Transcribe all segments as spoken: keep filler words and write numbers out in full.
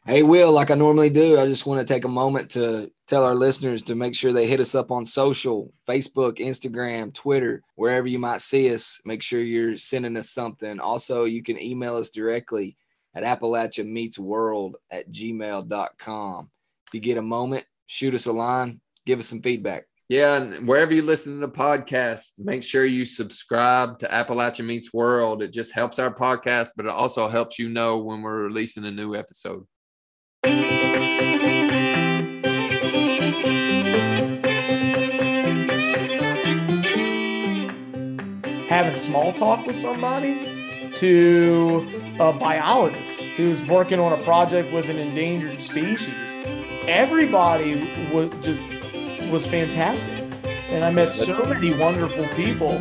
Hey, Will, like I normally do, I just want to take a moment to tell our listeners to make sure they hit us up on social, Facebook, Instagram, Twitter, wherever you might see us. Make sure you're sending us something. Also, you can email us directly at Appalachia Meets World at gmail dot com. If you get a moment, shoot us a line, give us some feedback. Yeah, and wherever you listen to the podcast, make sure you subscribe to Appalachia Meets World. It just helps our podcast, but it also helps you know when we're releasing a new episode. Having small talk with somebody to a biologist who's working on a project with an endangered species. Everybody was just was fantastic. And I met so many wonderful people.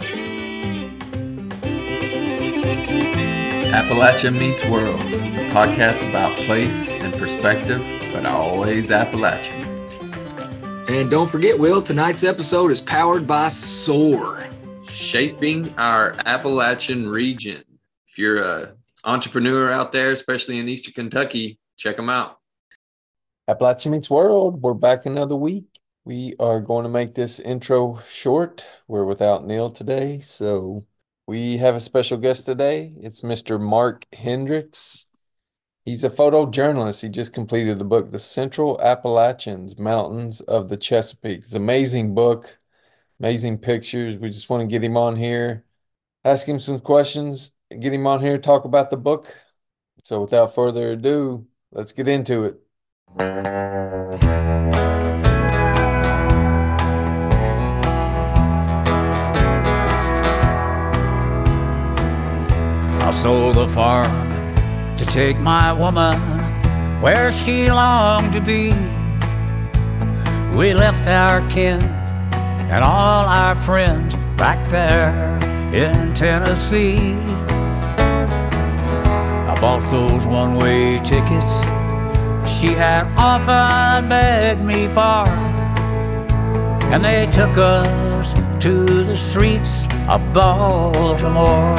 Appalachia Meets World, a podcast about place and perspective, but always Appalachian. And don't forget, Will, tonight's episode is powered by SOAR. Shaping our Appalachian region. If you're an entrepreneur out there, especially in Eastern Kentucky, check them out. Appalachia Meets World, we're back another week. We are going to make this intro short. We're without Neil today, so we have a special guest today. It's Mister Mark Hendricks. He's a photojournalist. He just completed the book, The Central Appalachians, Mountains of the Chesapeake. It's an amazing book, amazing pictures. We just want to get him on here, ask him some questions, get him on here, talk about the book. So without further ado, let's get into it. I sold the farm to take my woman where she longed to be. We left our kin and all our friends back there in Tennessee. I bought those one-way tickets she had often begged me for, and they took us to the streets of Baltimore.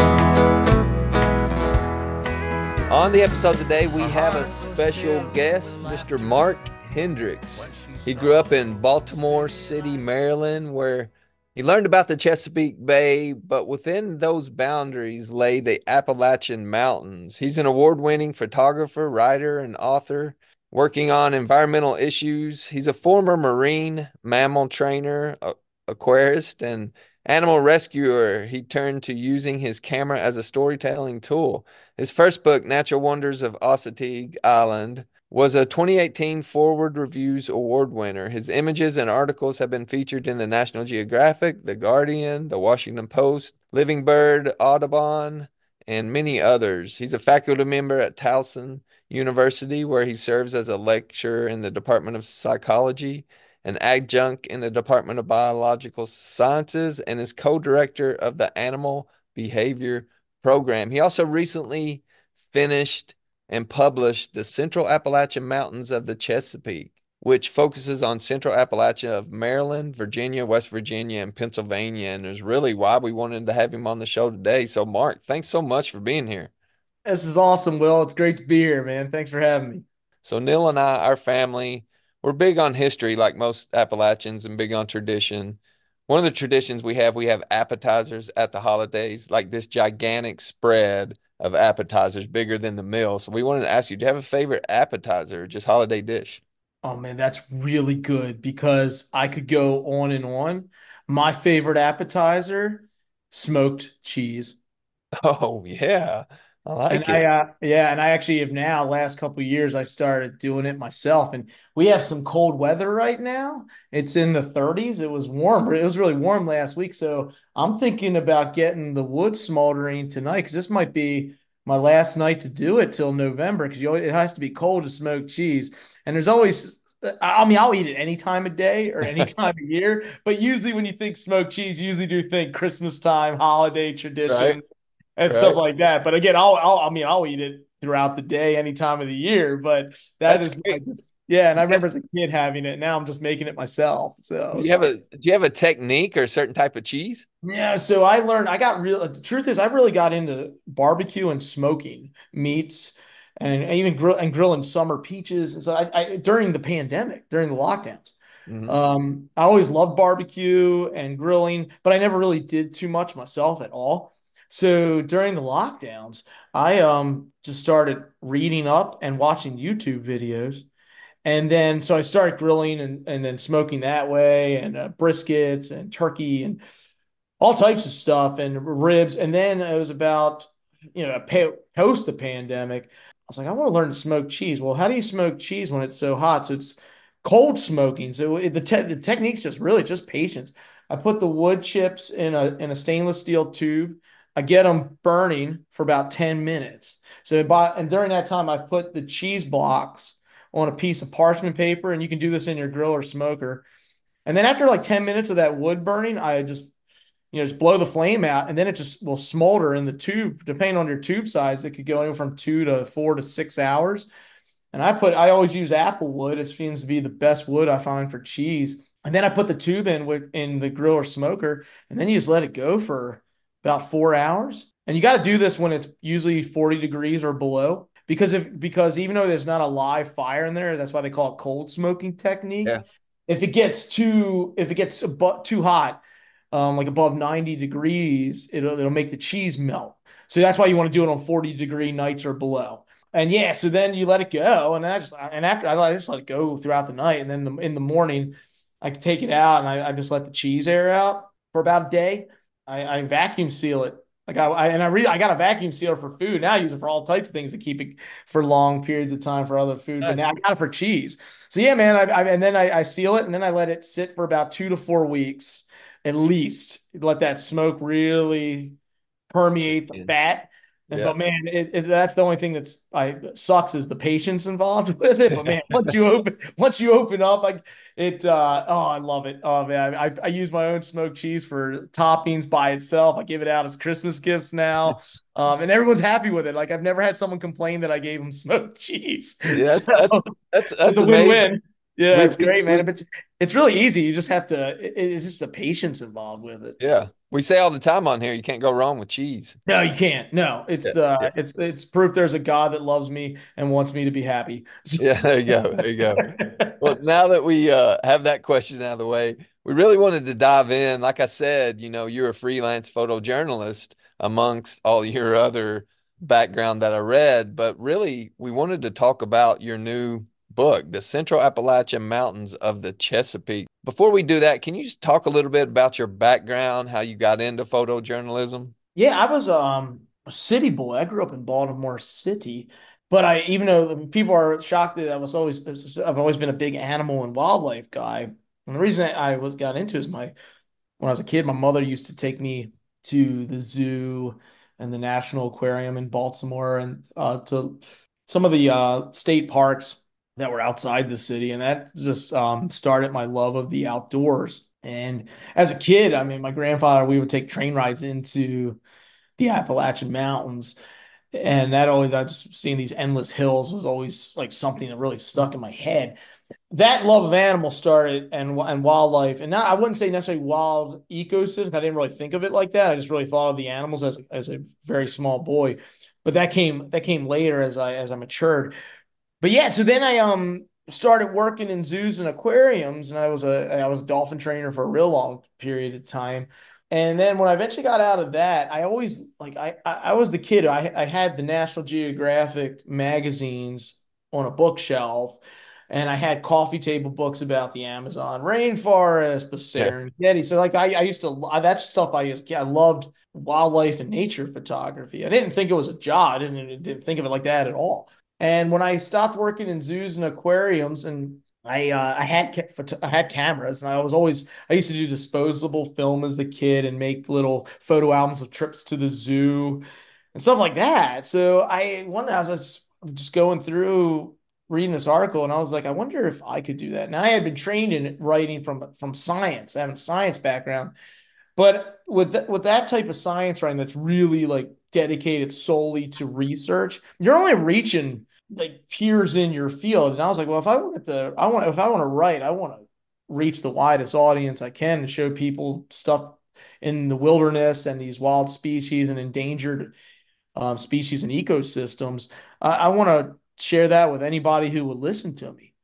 On the episode today, we have a special guest, Mister Mark Hendricks. He grew up in Baltimore City, Maryland, where he learned about the Chesapeake Bay, but within those boundaries lay the Appalachian Mountains. He's an award-winning photographer, writer, and author working on environmental issues. He's a former Marine mammal trainer, aquarist, and animal rescuer. He turned to using his camera as a storytelling tool. His first book, Natural Wonders of Ossategh Island, was a twenty eighteen Forward Reviews Award winner. His images and articles have been featured in the National Geographic, The Guardian, The Washington Post, Living Bird, Audubon, and many others. He's a faculty member at Towson University, where he serves as a lecturer in the Department of Psychology, an adjunct in the Department of Biological Sciences, and is co-director of the Animal Behavior Program. He also recently finished and published The Central Appalachian Mountains of the Chesapeake, which focuses on Central Appalachia of Maryland, Virginia, West Virginia, and Pennsylvania, and is really why we wanted to have him on the show today. So, Mark, thanks so much for being here. This is awesome, Will. It's great to be here, man. Thanks for having me. So, Neil and I, our family, we're big on history like most Appalachians and big on tradition. One of the traditions we have, we have appetizers at the holidays, like this gigantic spread of appetizers, bigger than the meal. So we wanted to ask you, do you have a favorite appetizer or just holiday dish? Oh, man, that's really good because I could go on and on. My favorite appetizer, smoked cheese. Oh, yeah. I like And it. I, uh, yeah, and I actually have now, last couple of years, I started doing it myself. And we have some cold weather right now. It's in the thirties. It was warm. It was really warm last week. So I'm thinking about getting the wood smoldering tonight because this might be my last night to do it till November because it has to be cold to smoke cheese. And there's always, I mean, I'll eat it any time of day or any time of year. But usually when you think smoked cheese, you usually do think Christmas time, holiday Right, tradition and stuff right. like that. But again, I'll, I'll, I mean, I'll eat it throughout the day, any time of the year. But that That's is my, great. just, yeah. And I remember as a kid having it. Now I'm just making it myself. Do So you have a do you have a technique or a certain type of cheese? yeah. So I learned. I got real. The truth is, I really got into barbecue and smoking meats. and even grill and grilling summer peaches. And so I, I during the pandemic, during the lockdowns, Mhm. um, I always loved barbecue and grilling, but I never really did too much myself at all. So during the lockdowns, I um just started reading up and watching YouTube videos. And then so I started grilling and, and then smoking that way, and uh, briskets and turkey and all types of stuff and ribs. And then it was about, you know, post the pandemic. I was like, I want to learn to smoke cheese. Well, how do you smoke cheese when it's so hot? So it's cold smoking. So it, the te- the technique's just really just patience. I put the wood chips in a in a stainless steel tube. I get them burning for about ten minutes. So by, and during that time, I put the cheese blocks on a piece of parchment paper, and you can do this in your grill or smoker. And then after like ten minutes of that wood burning, I just, you know, just blow the flame out, and then it just will smolder in the tube. Depending on your tube size, it could go anywhere from two to four to six hours. And I put, I always use apple wood. It seems to be the best wood I find for cheese. And then I put the tube in with in the grill or smoker, and then you just let it go for about four hours. And you got to do this when it's usually forty degrees or below, because if because even though there's not a live fire in there, that's why they call it cold smoking technique. Yeah. If it gets too if it gets too hot, um, like above ninety degrees, it'll it'll make the cheese melt. So that's why you want to do it on forty degree nights or below. And yeah, so then you let it go, and then I just and after I just let it go throughout the night, and then the, in the morning, I take it out and I, I just let the cheese air out for about a day. I, I vacuum seal it. Like I, I and I really I got a vacuum sealer for food. Now I use it for all types of things to keep it for long periods of time for other food. Nice. But now I got it for cheese. So yeah, man. I, I and then I, I seal it, and then I let it sit for about two to four weeks at least. Let that smoke really permeate the fat. And, yeah. But man, it, it, that's the only thing that's I sucks is the patience involved with it. But man, once you open once you open up, like it, uh, oh, I love it. Oh man, I, I use my own smoked cheese for toppings by itself. I give it out as Christmas gifts now, um, and everyone's happy with it. Like I've never had someone complain that I gave them smoked cheese. Yeah, so, that's that's, that's it's a amazing. win-win. Yeah, we, it's great, man. We, it's it's really easy. You just have to. It, it's just the patience involved with it. Yeah, we say all the time on here, you can't go wrong with cheese. No, you can't. No, it's yeah, uh, yeah. it's it's proof there's a God that loves me and wants me to be happy. Yeah, there you go. There you go. Well, now that we uh, have that question out of the way, we really wanted to dive in. Like I said, you know, you're a freelance photojournalist amongst all your other background that I read, but really we wanted to talk about your new book, The Central Appalachian Mountains of the Chesapeake. Before we do that, can you just talk a little bit about your background, how you got into photojournalism? Yeah, I was um, a city boy. I grew up in Baltimore City, but I, even though people are shocked that I was always, I've always been a big animal and wildlife guy. And the reason I was got into is my, when I was a kid, my mother used to take me to the zoo and the National Aquarium in Baltimore and uh, to some of the uh, state parks that were outside the city. And that just um, started my love of the outdoors. And as a kid, I mean, my grandfather, we would take train rides into the Appalachian Mountains. And that always, I just seeing these endless hills was always like something that really stuck in my head. That love of animals started and, and wildlife. And now I wouldn't say necessarily wild ecosystems. I didn't really think of it like that. I just really thought of the animals as, as a very small boy. But that came, that came later as I, as I matured. But yeah, so then I um started working in zoos and aquariums, and I was a I was a dolphin trainer for a real long period of time. And then when I eventually got out of that, I always like I I, I was the kid. I I had the National Geographic magazines on a bookshelf, and I had coffee table books about the Amazon rainforest, the Serengeti. Yeah. So like I I used to that's stuff I used I loved wildlife and nature photography. I didn't think it was a job. I didn't didn't think of it like that at all. And when I stopped working in zoos and aquariums, and I uh, I had I had cameras, and I was always I used to do disposable film as a kid and make little photo albums of trips to the zoo and stuff like that. So I one day I was just going through reading this article, and I was like, I wonder if I could do that. Now I had been trained in writing from from science. I have a science background, but with th- with that type of science writing that's really like dedicated solely to research, you're only reaching like peers in your field. And I was like, well, if I want to, I want, if I want to write, I want to reach the widest audience I can and show people stuff in the wilderness and these wild species and endangered um, species and ecosystems. I, I want to share that with anybody who would listen to me.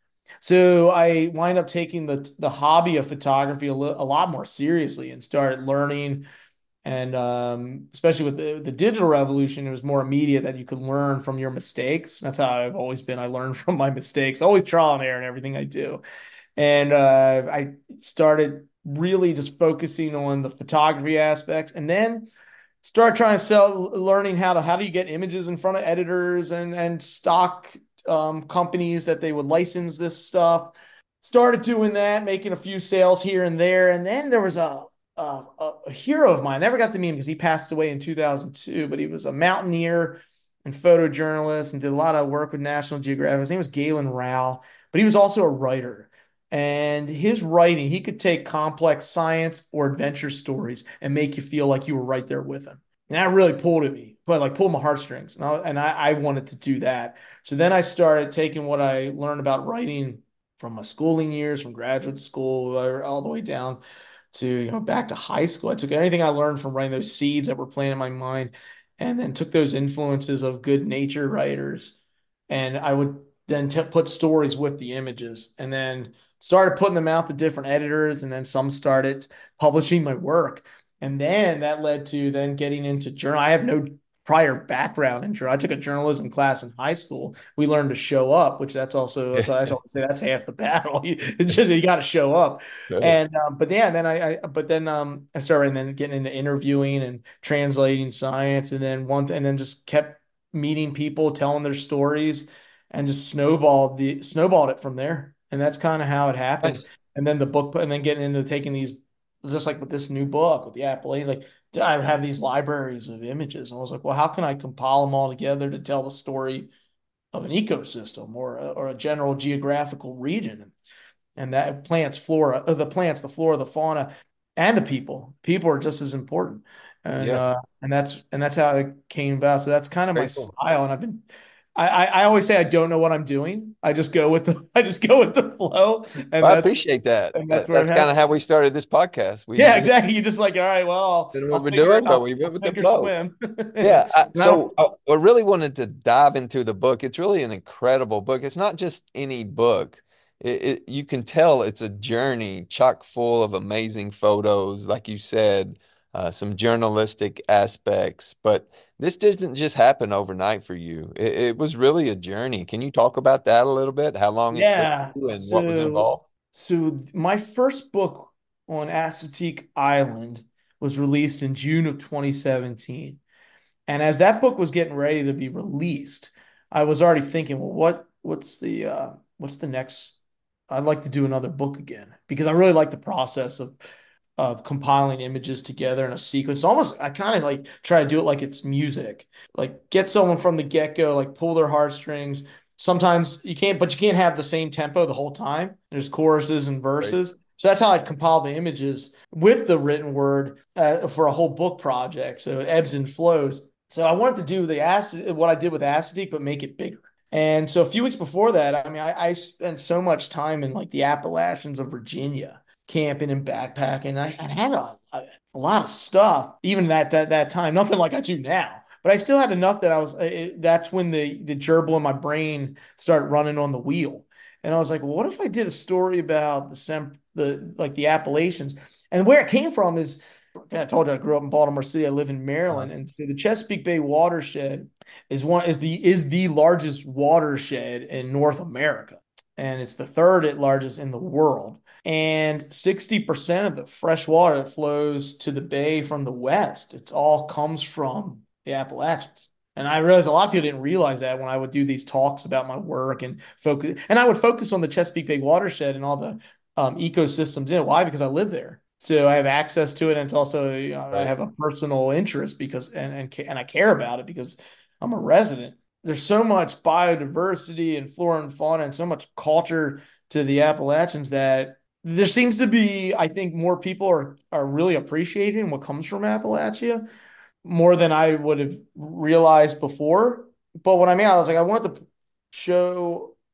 So I wind up taking the the hobby of photography a, li- a lot more seriously and started learning. And um, especially with the, the digital revolution, it was more immediate that you could learn from your mistakes. That's how I've always been. I learn from my mistakes, always trial and error in everything I do. And uh, I started really just focusing on the photography aspects, and then start trying to sell, learning how to how do you get images in front of editors and and stock um, companies that they would license this stuff. Started doing that, making a few sales here and there, and then there was a a, a hero of mine. I never got to meet him because he passed away in two thousand two, but he was a mountaineer and photojournalist and did a lot of work with National Geographic. His name was Galen Rowell, but he was also a writer. And his writing, he could take complex science or adventure stories and make you feel like you were right there with him. And that really pulled at me, but like pulled my heartstrings. And I, and I, I wanted to do that. So then I started taking what I learned about writing from my schooling years, from graduate school, all the way down to, you know, back to high school. I took anything I learned from writing, those seeds that were planted in my mind, and then took those influences of good nature writers. And I would then t- put stories with the images, and then started putting them out to different editors. And then some started publishing my work. And then that led to then getting into journal. I have no prior background in journal. I took a journalism class in high school. We learned to show up, which that's also, that's, I always say that's half the battle. You, it's just, you got to show up. Sure. And, um, but yeah, then I, I, but then, um, I started and then getting into interviewing and translating science. And then one, and then just kept meeting people, telling their stories, and just snowballed the, snowballed it from there. And that's kind of how it happened. Nice. And then the book, and then getting into taking these, just like with this new book with the Appalachian, like I have these libraries of images. And I was like, well, how can I compile them all together to tell the story of an ecosystem or a, or a general geographical region? And that plants, flora, uh, the plants, the flora, the fauna, and the people. People are just as important. And Yeah. uh, and that's and that's how it came about. So that's kind of my Very cool. style. And I've been I, I always say I don't know what I'm doing. I just go with the I just go with the flow, and Well, I that's appreciate that. and that's That- where it That's kind of happens. how we started this podcast. We Yeah, didn't exactly. You're just like, all right, well, know I'll, what I'll we're figure doing, it but out. we I'll went with the sink or flow. swim. Yeah. I, And I don't, so I, I really wanted to dive into the book. It's really an incredible book. It's not just any book. It, it, you can tell it's a journey chock full of amazing photos, like you said, uh, some journalistic aspects. But this didn't just happen overnight for you. It, it was really a journey. Can you talk about that a little bit? How long it took yeah. you and what was So involved? so my first book on Assateague Island was released in June of twenty seventeen. And as that book was getting ready to be released, I was already thinking, well, what what's the uh, what's the next? I'd like to do another book again because I really like the process of of compiling images together in a sequence. Almost, I kind of like try to do it like it's music, like get someone from the get go, like pull their heartstrings. Sometimes you can't, but you can't have the same tempo the whole time. There's choruses and Right. verses. So that's how I compile the images with the written word uh, for a whole book project. So it ebbs and flows. So I wanted to do the acid, what I did with Assateague, but make it bigger. And so a few weeks before that, I mean, I, I spent so much time in like the Appalachians of Virginia, camping and backpacking. I, I had a, a, a lot of stuff, even that, that that time. Nothing like I do now, but I still had enough that I was. It, that's when the the gerbil in my brain started running on the wheel, and I was like, well, what if I did a story about the sem the like the Appalachians, and where it came from is. I told you I grew up in Baltimore City. I live in Uh, Maryland, and so the Chesapeake Bay watershed is one is the is the largest watershed in North America, and it's the third largest in the world. And sixty percent of the fresh water that flows to the bay from the west, it all comes from the Appalachians. And I realized a lot of people didn't realize that when I would do these talks about my work and focus, and I would focus on the Chesapeake Bay watershed and all the um, ecosystems in it. Why? Because I live there. So I have access to it, and it's also, you know, I right. have a personal interest because and and and I care about it because I'm a resident. There's so much biodiversity and flora and fauna and so much culture to the Appalachians that there seems to be, I think, more people are are really appreciating what comes from Appalachia more than I would have realized before. But what I mean, I was like, I wanted to show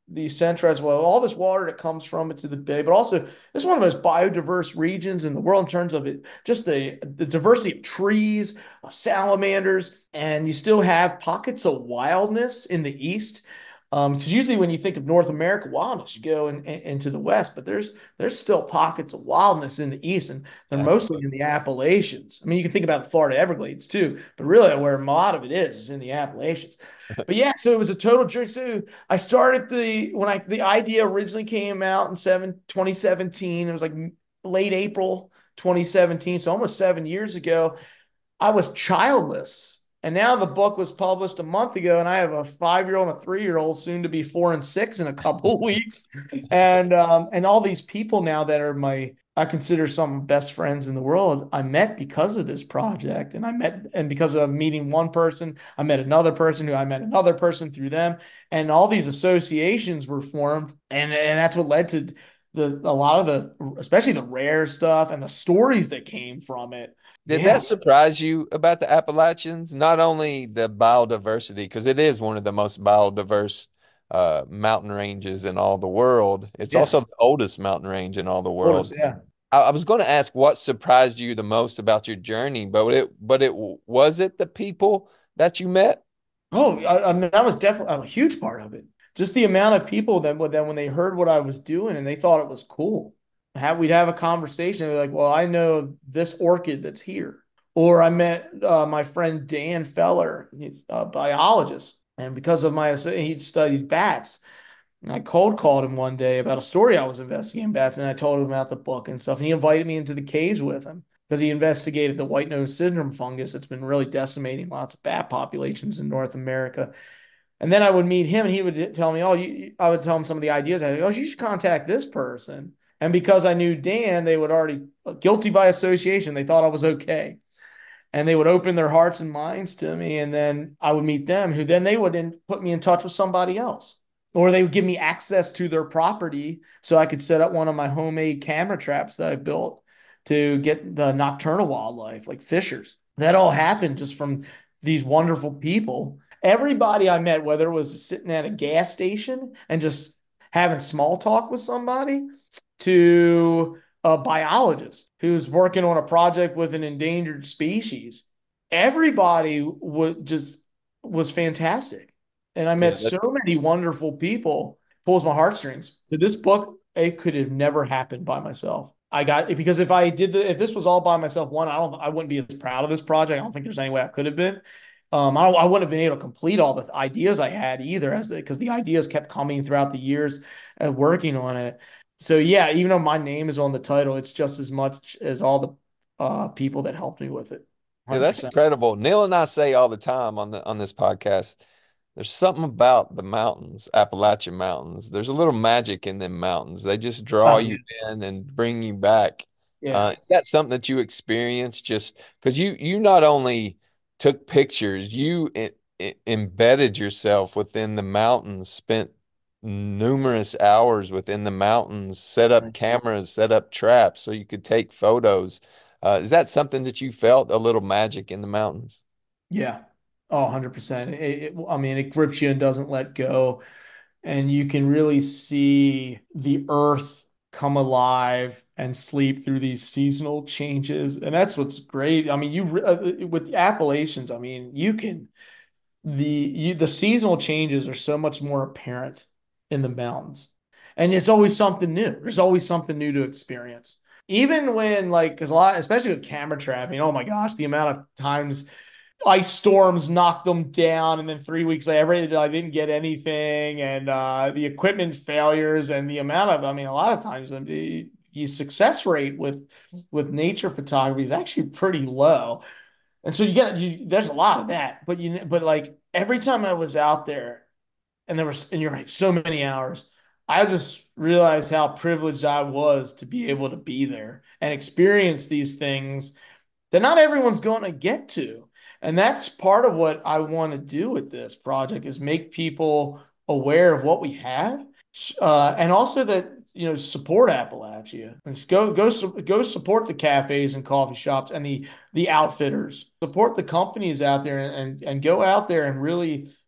the centralized well, all this water that comes from it to the bay, but also it's one of the most biodiverse regions in the world in terms of it, just the, the diversity of trees, uh, salamanders, and you still have pockets of wildness in the east. Um, because usually when you think of North America wildness, you go in, in, into the west, but there's there's still pockets of wildness in the east, and they're mostly in the Appalachians. I mean, you can think about the Florida Everglades too, but really where a lot of it is is in the Appalachians. But yeah, so it was a total journey. So I started the when I the idea originally came out in seven, twenty seventeen. It was like late April twenty seventeen, so almost seven years ago. I was childless. And now the book was published a month ago, and I have a five-year-old and a three-year-old, soon to be four and six in a couple of weeks. And um, and all these people now that are my, I consider some best friends in the world, I met because of this project. And I met, and because of meeting one person, I met another person who I met another person through them. And all these associations were formed. And, and that's what led to the a lot of the, especially the rare stuff and the stories that came from it. Did Yeah. that surprise you about the Appalachians? Not only the biodiversity, because it is one of the most biodiverse uh, mountain ranges in all the world. It's Yeah. also the oldest mountain range in all the world. Course, yeah. I, I was going to ask what surprised you the most about your journey, but it, but it was it the people that you met? Oh, I, I mean, that was definitely a huge part of it. Just the amount of people that, that when they heard what I was doing and they thought it was cool. Have, we'd have a conversation. They're like, well, I know this orchid that's here. Or I met uh, my friend Dan Feller. He's a biologist. And because of my, he studied bats. And I cold called him one day about a story I was investigating bats. And I told him about the book and stuff. And he invited me into the caves with him because he investigated the white nose syndrome fungus that's been really decimating lots of bat populations in North America. And then I would meet him and he would tell me, oh, you, I would tell him some of the ideas. I would go, oh, you should contact this person. And because I knew Dan, they would already, guilty by association, they thought I was okay. And they would open their hearts and minds to me. And then I would meet them, who then they would then put me in touch with somebody else. Or they would give me access to their property so I could set up one of my homemade camera traps that I built to get the nocturnal wildlife, like fishers. That all happened just from these wonderful people. Everybody I met, whether it was sitting at a gas station and just having small talk with somebody, to a biologist who's working on a project with an endangered species, everybody would just was fantastic. And I met yeah, so many wonderful people. Pulls my heartstrings. So this book, it could have never happened by myself. I got it because if I did the, if this was all by myself, one, I don't, I wouldn't be as proud of this project. I don't think there's any way I could have been. Um, I, I wouldn't have been able to complete all the ideas I had either, as because the, the ideas kept coming throughout the years uh, working on it. So yeah, even though my name is on the title, it's just as much as all the uh, people that helped me with it. Yeah, that's incredible. Neil and I say all the time on the on this podcast, there's something about the mountains, Appalachian Mountains. There's a little magic in them mountains. They just draw oh, you yeah. in and bring you back. Yeah. Uh, is that something that you experienced? Just because you you not only took pictures, you it, it embedded yourself within the mountains, spent numerous hours within the mountains, set up cameras, set up traps so you could take photos. Uh, is that something that you felt, a little magic in the mountains? Yeah. Oh, one hundred percent. It, it, I mean, it grips you and doesn't let go. And you can really see the earth come alive and sleep through these seasonal changes. And that's what's great. I mean, you uh, with the Appalachians, I mean, you can, the, you, the seasonal changes are so much more apparent in the mountains. And it's always something new. There's always something new to experience. Even when, like, because a lot, especially with camera trapping, oh my gosh, the amount of times ice storms knocked them down, and then three weeks later, I didn't get anything, and uh, the equipment failures, and the amount of, I mean, a lot of times the, the success rate with with nature photography is actually pretty low, and so you get you. There's a lot of that, but you, but like every time I was out there, and there was, and you're right, so many hours, I just realized how privileged I was to be able to be there and experience these things that not everyone's going to get to. And that's part of what I want to do with this project, is make people aware of what we have, uh, and also that, you know, support Appalachia. And go go go support the cafes and coffee shops and the the outfitters. Support the companies out there, and and go out there and really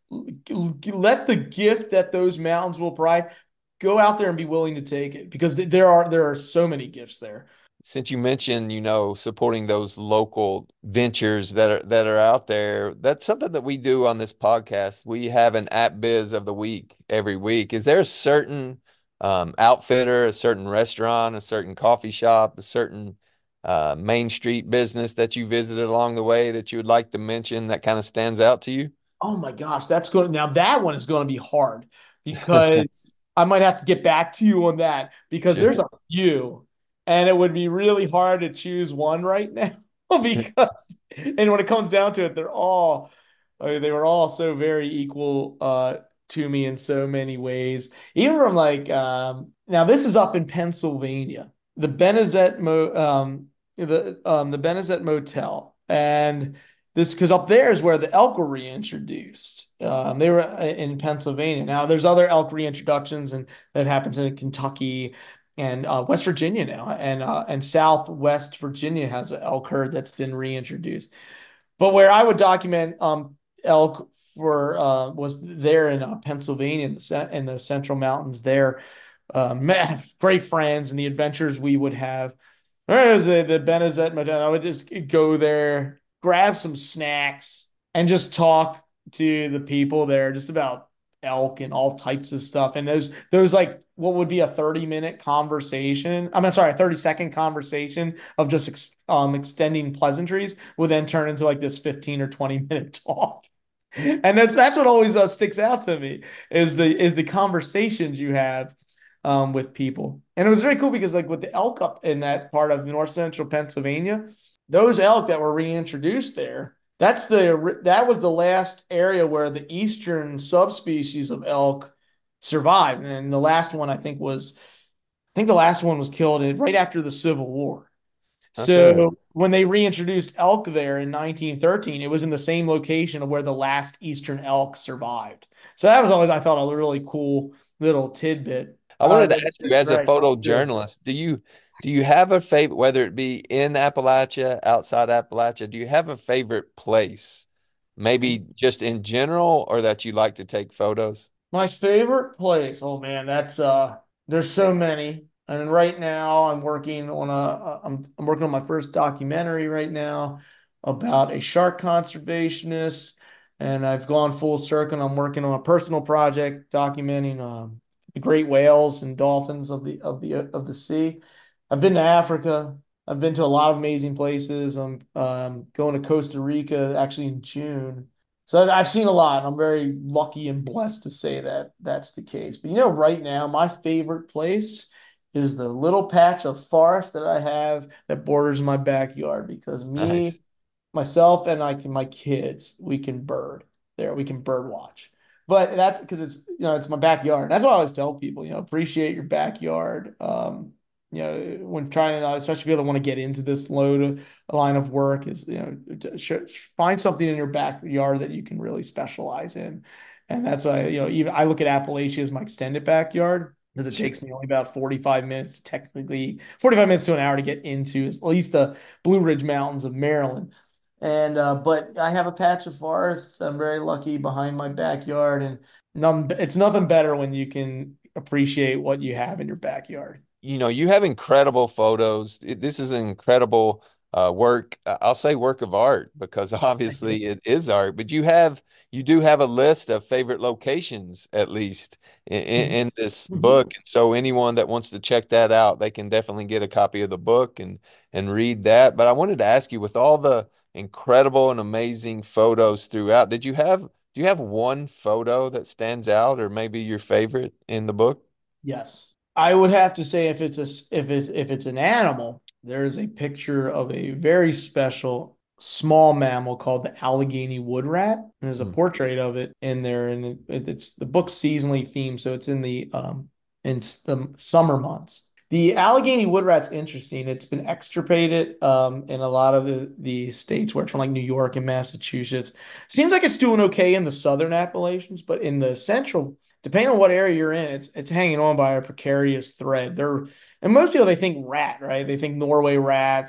let the gift that those mountains will provide, go out there and be willing to take it, because there are there are so many gifts there. Since you mentioned, you know, supporting those local ventures that are that are out there, that's something that we do on this podcast. We have an app biz of the week every week. Is there a certain um, outfitter, a certain restaurant, a certain coffee shop, a certain uh, Main Street business that you visited along the way that you would like to mention that kind of stands out to you? Oh my gosh, that's good. Now that one is going to be hard, because I might have to get back to you on that, because Sure. there's a few, and it would be really hard to choose one right now because, and when it comes down to it, they're all, I mean, they were all so very equal uh, to me in so many ways. Even from like, um, now this is up in Pennsylvania, the Benezet Mo, um, the um, the Benezet Motel, and this, because up there is where the elk were reintroduced. Um, they were in Pennsylvania. Now there's other elk reintroductions, and that happens in Kentucky and uh, West Virginia now, and uh, and Southwest Virginia has an elk herd that's been reintroduced. But where I would document um, elk for uh, was there in uh, Pennsylvania, in the in the Central Mountains there. Um, great friends and the adventures we would have. There was the, the Benezet Motel. I would just go there, grab some snacks, and just talk to the people there just about elk and all types of stuff. And those those like what would be a thirty minute conversation. I'm sorry, a thirty second conversation of just ex, um extending pleasantries would then turn into like this fifteen or twenty minute talk. And that's that's what always uh, sticks out to me is the is the conversations you have um, with people. And it was very cool because like with the elk up in that part of north central Pennsylvania, those elk that were reintroduced there, that's the that was the last area where the eastern subspecies of elk survived. And the last one I think was I think the last one was killed right after the Civil War. That's a So when they reintroduced elk there in nineteen thirteen, it was in the same location of where the last eastern elk survived. So that was always, I thought, a really cool little tidbit. I Uh, wanted to ask you, as a right. photojournalist, do you do you have a favorite, whether it be in Appalachia, outside Appalachia, do you have a favorite place? Maybe just in general, or that you like to take photos? My favorite place. Oh man, that's uh there's so many. And right now I'm working on a I'm I'm working on my first documentary right now about a shark conservationist. And I've gone full circle. I'm working on a personal project documenting um, the great whales and dolphins of the of the of the sea. I've been to Africa. I've been to a lot of amazing places. I'm um, going to Costa Rica actually in June. So I've seen a lot. I'm very lucky and blessed to say that that's the case. But you know, right now, my favorite place is the little patch of forest that I have that borders my backyard, because me, Nice. myself, and like my kids, we can bird there. We can bird watch. But that's because it's, you know, it's my backyard. That's why I always tell people, you know, appreciate your backyard. Um, you know, when trying to, especially people that want to get into this load line of work, is, you know, find something in your backyard that you can really specialize in. And that's why, you know, even I look at Appalachia as my extended backyard, because it Sure. takes me only about forty-five minutes, technically forty-five minutes to an hour to get into at least the Blue Ridge Mountains of Maryland. And uh, but I have a patch of forest. I'm very lucky behind my backyard, and none, it's nothing better when you can appreciate what you have in your backyard. You know, you have incredible photos. It- This is an incredible uh, work. uh, I'll say work of art, because Thank you. obviously it is art, but you have you do have a list of favorite locations, at least in, in, in this book. And so anyone that wants to check that out, they can definitely get a copy of the book and and read that. But I wanted to ask you, with all the incredible and amazing photos throughout, did you have do you have one photo that stands out, or maybe your favorite in the book? Yes. I would have to say if it's a if it's if it's an animal, there is a picture of a very special small mammal called the Allegheny wood rat. And there's a Hmm. portrait of it in there, and it, it's the book's seasonally themed, so it's in the um in the summer months. The Allegheny wood rat's interesting. It's been extirpated um, in a lot of the, the states where it's from, like New York and Massachusetts. Seems like it's doing okay in the southern Appalachians, but in the central, depending on what area you're in, it's it's hanging on by a precarious thread. They're and most people, they think rat, right? They think Norway rats,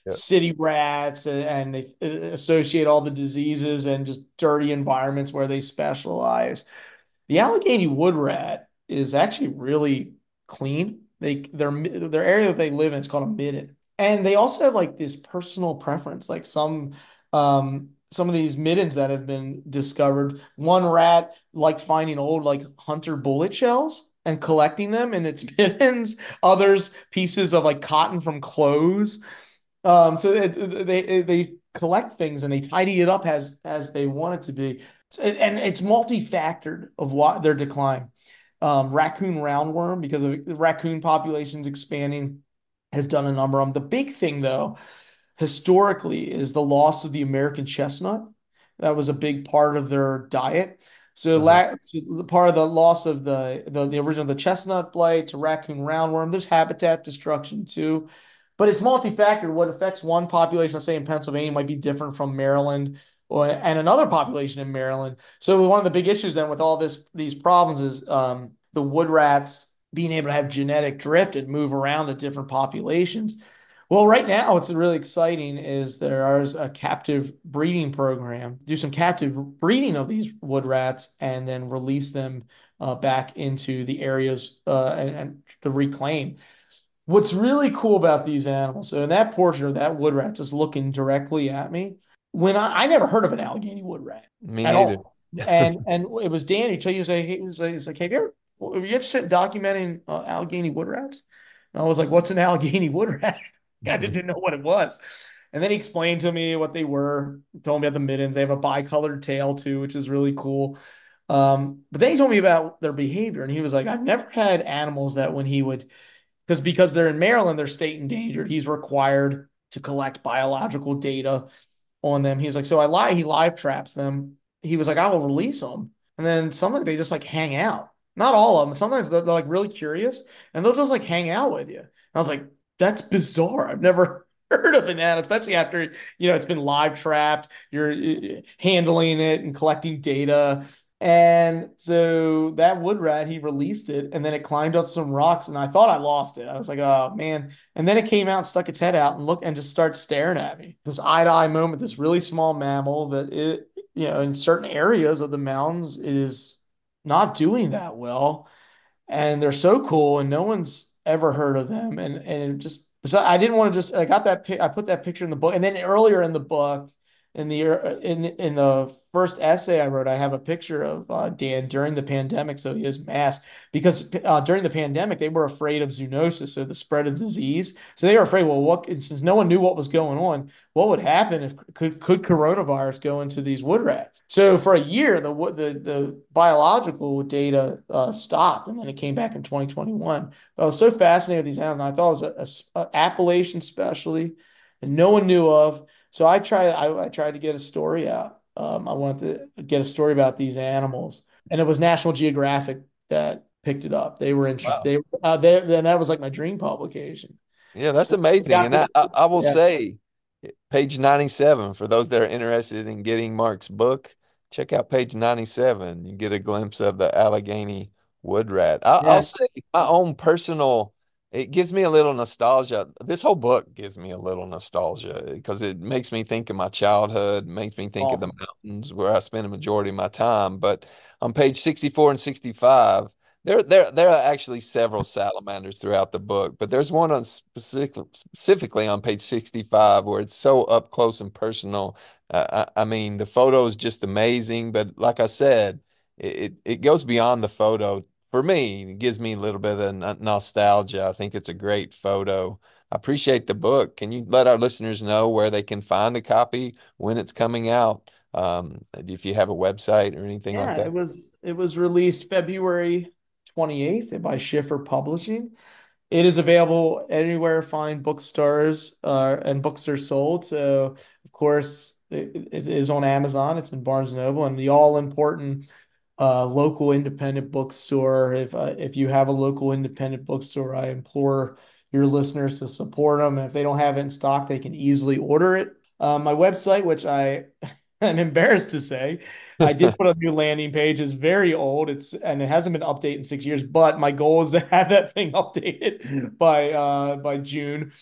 Yep. city rats, and, and they uh, associate all the diseases and just dirty environments where they specialize. The Allegheny wood rat is actually really clean. They their their area that they live in is called a midden, and they also have like this personal preference. Like some um some of these middens that have been discovered, one rat like finding old like hunter bullet shells and collecting them in its middens. Others pieces of like cotton from clothes. Um, so it, they they collect things and they tidy it up as as they want it to be, and it's multi-factored of what their decline. Um, raccoon roundworm, because of the raccoon populations expanding, has done a number of them. The big thing, though, historically, is the loss of the American chestnut. That was a big part of their diet. So, Uh-huh. la- so part of the loss of the, the the original the chestnut blight to raccoon roundworm. There's habitat destruction too, but it's multifactored. What affects one population, let's say in Pennsylvania, might be different from Maryland or and another population in Maryland. So one of the big issues then with all this these problems is um, the wood rats being able to have genetic drift and move around to different populations. Well, right now, what's really exciting is there is a captive breeding program. Do some captive breeding of these wood rats and then release them uh, back into the areas uh, and, and to reclaim. What's really cool about these animals, so in that portion of that wood rat just looking directly at me, when I, I never heard of an Allegheny wood rat Me at neither. all. And and it was Danny tell you say he was like, he's like, hey, have you ever are you interested in documenting uh, Allegheny wood rats? And I was like, what's an Allegheny wood rat? I didn't know what it was. And then he explained to me what they were, told me about the middens. They have a bicolored tail too, which is really cool. Um, but then he told me about their behavior, and he was like, I've never had animals that when he would because because they're in Maryland, they're state endangered. He's required to collect biological data on them. He's like, so I lie. He live traps them. He was like, I will release them, and then sometimes they just like hang out. Not all of them. Sometimes they're, they're like really curious, and they'll just like hang out with you. And I was like, that's bizarre. I've never heard of an animal, especially after you know it's been live trapped. You're uh, handling it and collecting data. And so that wood rat, he released it and then it climbed up some rocks and I thought I lost it. I was like, oh man. And then it came out and stuck its head out and looked and just started staring at me. This eye to eye moment, this really small mammal that it, you know, in certain areas of the mountains is not doing that well. And they're so cool and no one's ever heard of them. And, and it just, so I didn't want to just, I got that, I put that picture in the book. And then earlier in the book, in the in in the first essay I wrote, I have a picture of uh, Dan during the pandemic, so he is masked because uh, during the pandemic they were afraid of zoonosis, so the spread of disease. So they were afraid, well, what since no one knew what was going on, what would happen if could could coronavirus go into these wood rats? So for a year, the the the biological data uh, stopped, and then it came back in twenty twenty-one. But I was so fascinated with these animals. I thought it was a, a, a Appalachian specialty that no one knew of. So I tried, I, I tried to get a story out. Um, I wanted to get a story about these animals, and it was National Geographic that picked it up. They were interested. Wow. They, uh, they, then that was like my dream publication. Yeah, that's So amazing. got And I, I, I will yeah, say, page ninety-seven, for those that are interested in getting Mark's book, check out page ninety-seven. You get a glimpse of the Allegheny wood rat. I, I'll yeah, say my own personal, it gives me a little nostalgia. This whole book gives me a little nostalgia because it makes me think of my childhood, makes me think of the awesome. mountains where I spent a majority of my time. But on page sixty-four and sixty-five, there, there, there are actually several salamanders throughout the book, but there's one on specific, specifically on page sixty-five where it's so up close and personal. Uh, I, I mean, the photo is just amazing, but like I said, it, it, it goes beyond the photo. For me, it gives me a little bit of no- nostalgia. I think it's a great photo. I appreciate the book. Can you let our listeners know where they can find a copy, when it's coming out? Um, if you have a website or anything like Yeah, that? it was it was released February twenty-eighth by Schiffer Publishing. It is available anywhere fine bookstores uh, and books are sold. So, of course, it, it is on Amazon. It's in Barnes and Noble and the all important uh, local independent bookstore. If uh, if you have a local independent bookstore, I implore your listeners to support them. And if they don't have it in stock, they can easily order it. Uh, my website, which I am embarrassed to say, I did put a new landing page. It's very old. It's and it hasn't been updated in six years. But my goal is to have that thing updated by uh, by June.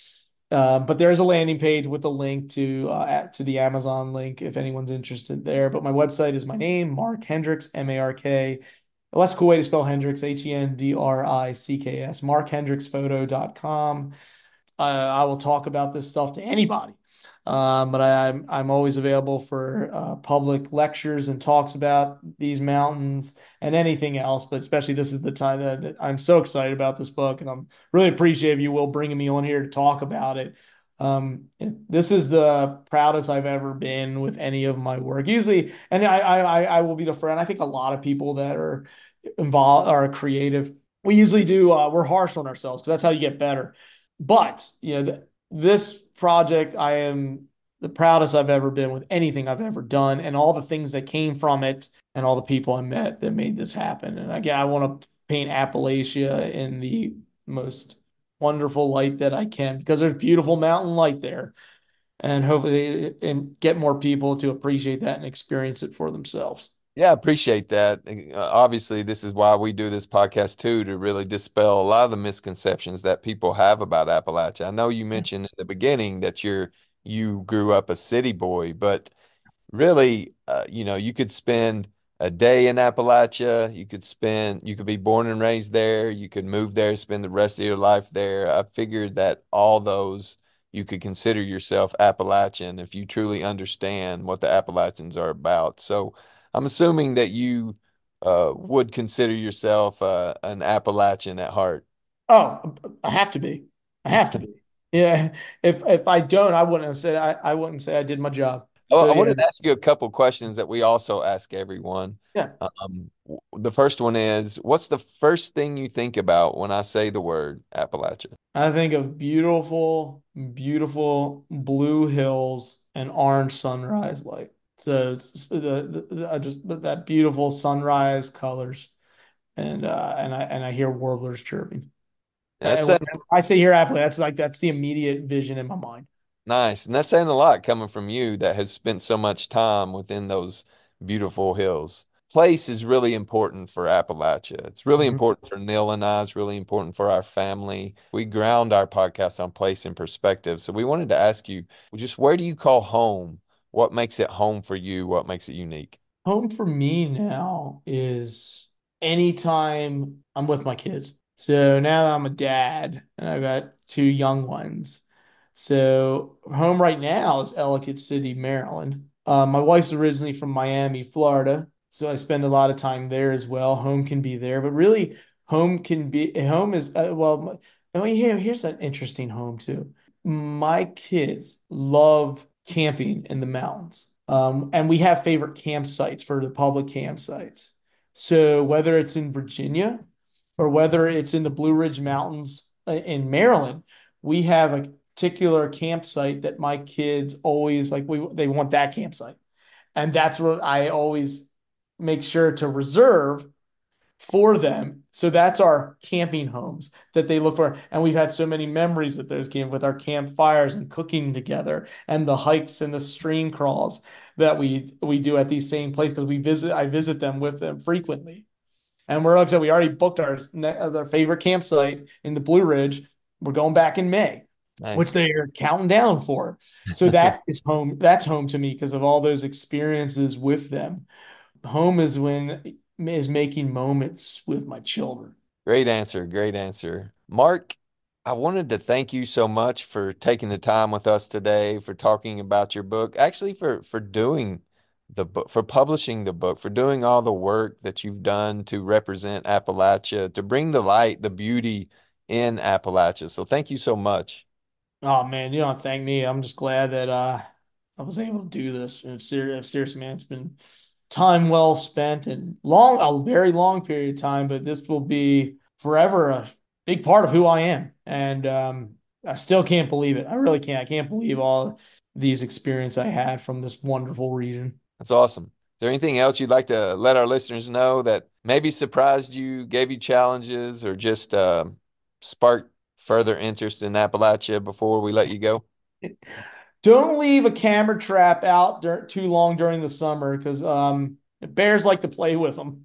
Uh, but there is a landing page with a link to uh, at, to the Amazon link if anyone's interested there. But my website is my name, Mark Hendricks, M A R K. A less cool way to spell Hendricks, H E N D R I C K S, mark hendricks photo dot com. Uh, I will talk about this stuff to anybody. Um, but I, I'm I'm always available for uh, public lectures and talks about these mountains and anything else. But especially this is the time that, that I'm so excited about this book, and I'm really appreciative you will bringing me on here to talk about it. Um, this is the proudest I've ever been with any of my work. Usually, and I I I will be the friend. I think a lot of people that are involved are creative. We usually do. Uh, we're harsh on ourselves because that's how you get better. But you know. The, This project, I am the proudest I've ever been with anything I've ever done, and all the things that came from it and all the people I met that made this happen. And again, I want to paint Appalachia in the most wonderful light that I can because there's beautiful mountain light there, and hopefully and get more people to appreciate that and experience it for themselves. Yeah, I appreciate that. Uh, obviously, this is why we do this podcast too, to really dispel a lot of the misconceptions that people have about Appalachia. I know you mentioned in the beginning that you're you grew up a city boy, but really, uh, you know, you could spend a day in Appalachia. You could spend, you could be born and raised there. You could move there, spend the rest of your life there. I figured that all those you could consider yourself Appalachian if you truly understand what the Appalachians are about. So I'm assuming that you uh, would consider yourself uh, an Appalachian at heart. Oh, I have to be. I have to be. Yeah. If if I don't, I wouldn't have said I, I wouldn't say I did my job. Oh, So I yeah, wanted to ask you a couple questions that we also ask everyone. yeah. Um, w- the first one is, what's the first thing you think about when I say the word Appalachia? I think of beautiful, beautiful blue hills and orange sunrise light. So it's the, the, the I just that beautiful sunrise colors, and uh, and I and I hear warblers chirping. That's And saying, when I say here Apple, that's like that's the immediate vision in my mind. nice. And that's saying a lot coming from you that has spent so much time within those beautiful hills. Place is really important for Appalachia. It's really Mhm. important for Neil and I. It's really important for our family. We ground our podcast on place and perspective. So we wanted to ask you, just where do you call home? What makes it home for you? What makes it unique? Home for me now is anytime I'm with my kids. So now that I'm a dad and I've got two young ones. So home right now is Ellicott City, Maryland. Uh, my wife's originally from Miami, Florida. So I spend a lot of time there as well. Home can be there, but really home can be home is uh, well, I mean, here, here's an interesting home too. My kids love camping in the mountains. Um, and we have favorite campsites for the public campsites. So whether it's in Virginia or whether it's in the Blue Ridge Mountains uh, in Maryland, we have a particular campsite that my kids always like. We they want that campsite, and that's what I always make sure to reserve for them. So that's our camping homes that they look for. And we've had so many memories at those camp with our campfires and cooking together and the hikes and the stream crawls that we we do at these same places because we visit I visit them with them frequently. And we're like I said, we already booked our our favorite campsite in the Blue Ridge. We're going back in May, which Nice. they are counting down for. So that is home. That's home to me because of all those experiences with them. Home is when is making moments with my children. Great answer. Great answer. Mark, I wanted to thank you so much for taking the time with us today, for talking about your book, actually for for doing the book, for publishing the book, for doing all the work that you've done to represent Appalachia, to bring the light, the beauty in Appalachia. So thank you so much. Oh man, you don't thank me. I'm just glad that uh, I was able to do this. And serious, seriously, man, it's been time well spent and long, a very long period of time. But this will be forever a big part of who I am, and um, I still can't believe it. I really can't. I can't believe all these experience I had from this wonderful region. That's awesome. Is there anything else you'd like to let our listeners know that maybe surprised you, gave you challenges, or just uh, sparked further interest in Appalachia before we let you go? Don't leave a camera trap out dur- too long during the summer because um, bears like to play with them.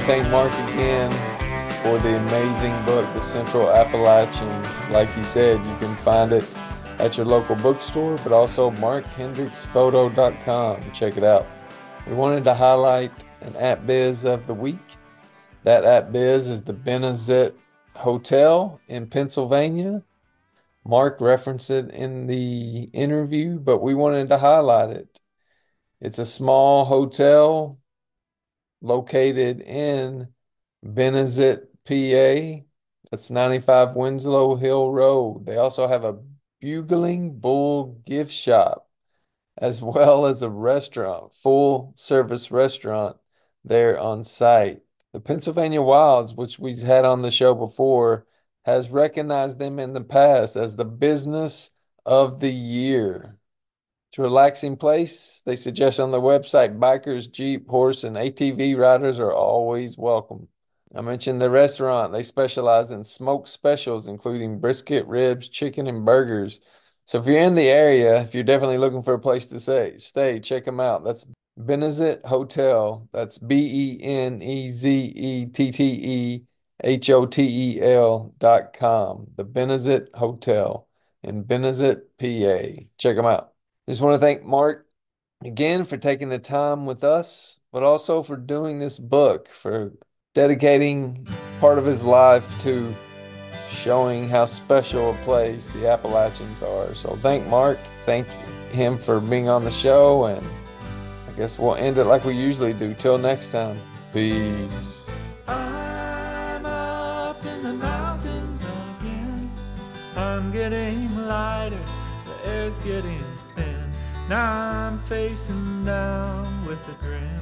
thank Mark again for the amazing book, The Central Appalachians. Like he said, you can find it at your local bookstore, but also mark hendricks photo dot com. Check it out. We wanted to highlight an app biz of the week. That app biz is the Benezet Hotel in Pennsylvania. Mark referenced it in the interview, but we wanted to highlight it. It's a small hotel located in Benezet, P A. That's ninety-five Winslow Hill Road. They also have a Bugling Bull gift shop, as well as a restaurant, full service restaurant there on site. The Pennsylvania Wilds, which we've had on the show before, has recognized them in the past as the business of the year. It's a relaxing place. They suggest on their website, bikers, Jeep, horse, and A T V riders are always welcome. I mentioned the restaurant. They specialize in smoked specials, including brisket, ribs, chicken, and burgers. So if you're in the area, if you're definitely looking for a place to stay, stay, check them out. That's Benezet Hotel. That's B E N E Z E T T E H O T E L dot com. The Benezet Hotel in Benezet, P A. Check them out. Just want to thank Mark again for taking the time with us, but also for doing this book, for dedicating part of his life to showing how special a place the Appalachians are. So thank Mark. Thank him for being on the show, and I guess we'll end it like we usually do. Till next time. Peace. I'm up in the mountains again. I'm getting lighter. The air's getting thin. Now I'm facing down with a grin.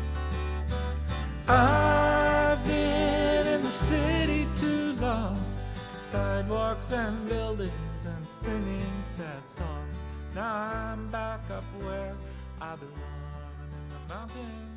I've been in the city too long. Sidewalks and buildings and singing sad songs. Now I'm back up where I belong, in the mountains.